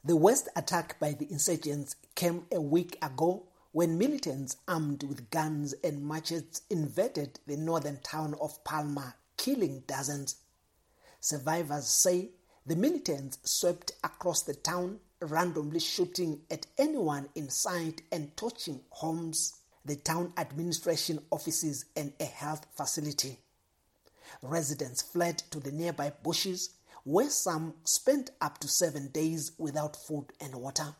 The worst attack by the insurgents came a week ago when militants armed with guns and machetes invaded the northern town of Palma, killing dozens. Survivors say the militants swept across the town, randomly shooting at anyone in sight and torching homes, the town administration offices and a health facility. Residents fled to the nearby bushes, where some spent up to 7 days without food and water.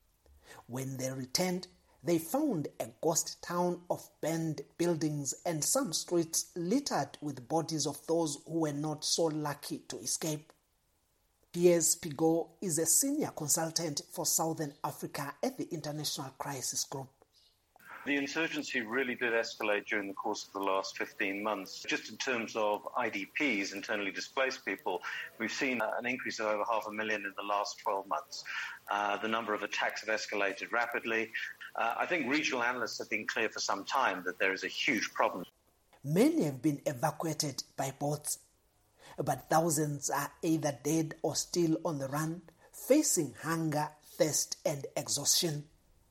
When they returned, they found a ghost town of burned buildings and some streets littered with bodies of those who were not so lucky to escape. Piers Pigot is a senior consultant for Southern Africa at the International Crisis Group. The insurgency really did escalate during the course of the last 15 months. Just in terms of IDPs, internally displaced people, we've seen an increase of over 500,000 in the last 12 months. The number of attacks have escalated rapidly. I think regional analysts have been clear for some time that there is a huge problem. Many have been evacuated by boats, but thousands are either dead or still on the run, facing hunger, thirst and exhaustion.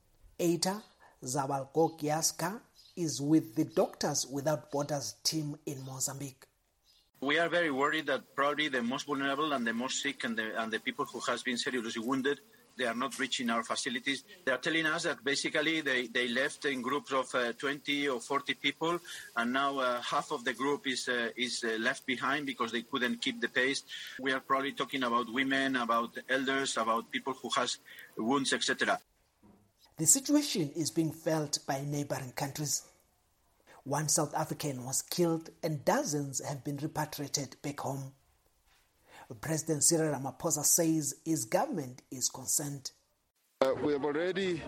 Eta Zabalgogiaska is with the Doctors Without Borders team in Mozambique. We are very worried that probably the most vulnerable and the most sick and the people who has been seriously wounded, they are not reaching our facilities. They are telling us that basically they left in groups of 20 or 40 people, and now half of the group is left behind because they couldn't keep the pace. We are probably talking about women, about elders, about people who has wounds, etc. The situation is being felt by neighboring countries. One South African was killed and dozens have been repatriated back home. President Cyril Ramaphosa says his government is concerned. We have already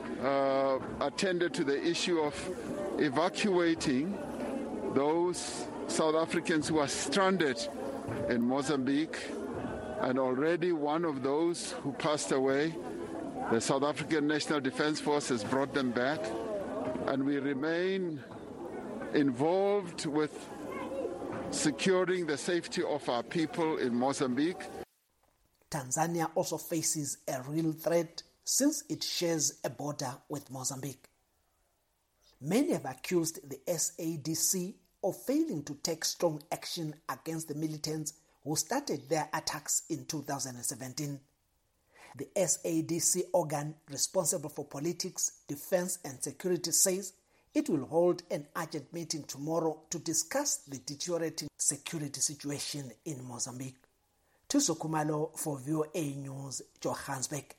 attended to the issue of evacuating those South Africans who are stranded in Mozambique, and already one of those who passed away, the South African National Defence Force has brought them back, and we remain involved with securing the safety of our people in Mozambique. Tanzania also faces a real threat since it shares a border with Mozambique. Many have accused the SADC of failing to take strong action against the militants who started their attacks in 2017. The SADC organ responsible for politics, defense and security says it will hold an urgent meeting tomorrow to discuss the deteriorating security situation in Mozambique. Thuso Khumalo for VOA News, Johannesburg.